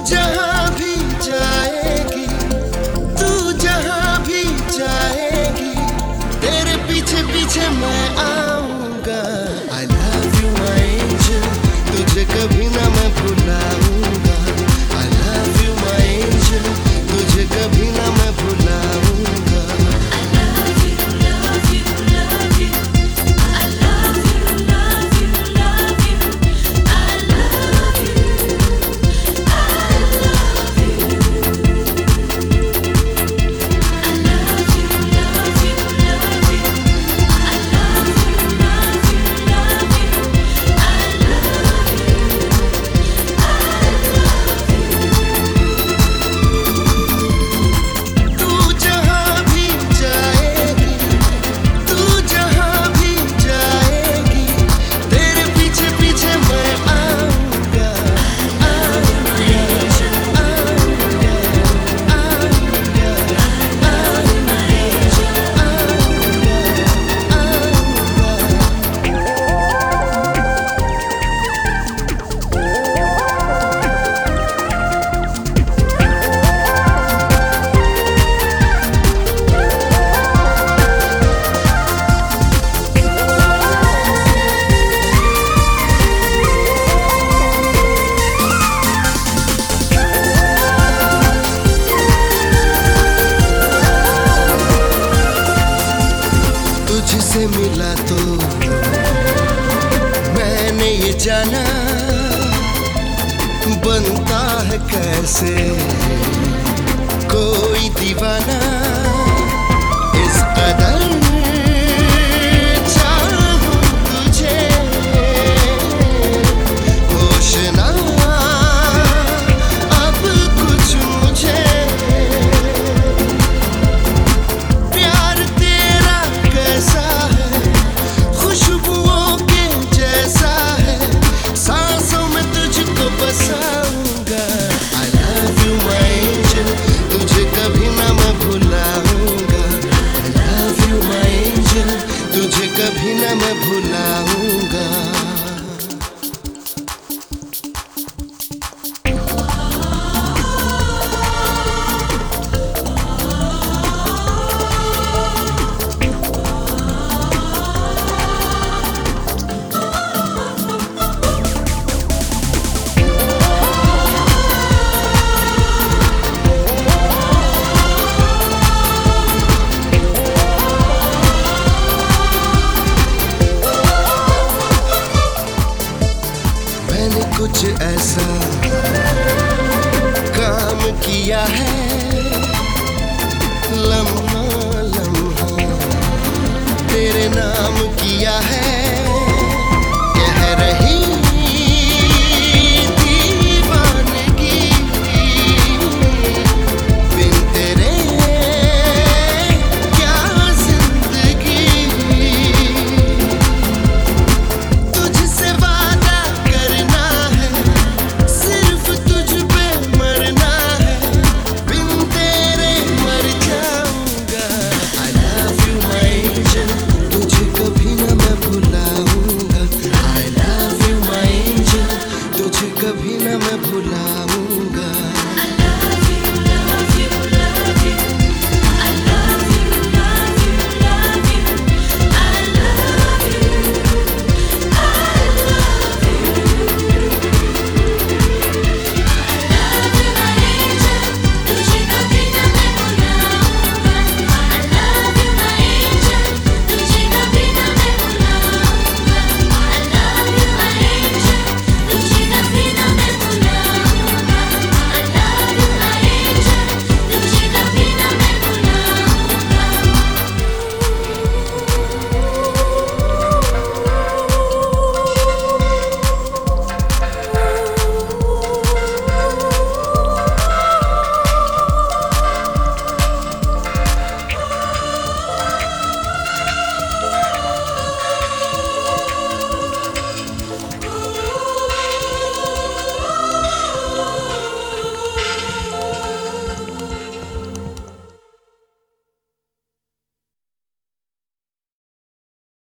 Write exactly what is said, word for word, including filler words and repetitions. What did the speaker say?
जहां भी जाएगी, तू जहां भी जाएगी, तेरे पीछे पीछे मैं आऊंगा। I love you my angel, तुझे कभी ना मैं भुलाऊंगा। I love you my angel, तुझे कभी ना मैं भुलाऊंगा। तुझसे मिला तो मैंने ये जाना, बनता है कैसे कोई दीवाना। इस कदर चाहूं तुझे, होश ना अब कुछ मुझे। प्यार तेरा कैसा है, खुशबुओं के जैसा है, सांसों में तुझको बसाऊंगा। I love you my angel, तुझे कभी ना मैं भुलाऊंगा। I love you my angel, तुझे कभी ना मैं भुलाऊंगा। कुछ ऐसा काम किया है, लम्हा लम्हा तेरे नाम किया है। कह रही दीवानगी, बिन तेरे क्या जिंदगी। तुझसे वादा करना, सिर्फ तुझ पे मरना है, बिन तेरे मर जाऊंगा। I love you my angel, तुझे कभी ना मैं भुलाऊंगा। I love you my angel, तुझे कभी ना मैं भुलाऊंगा।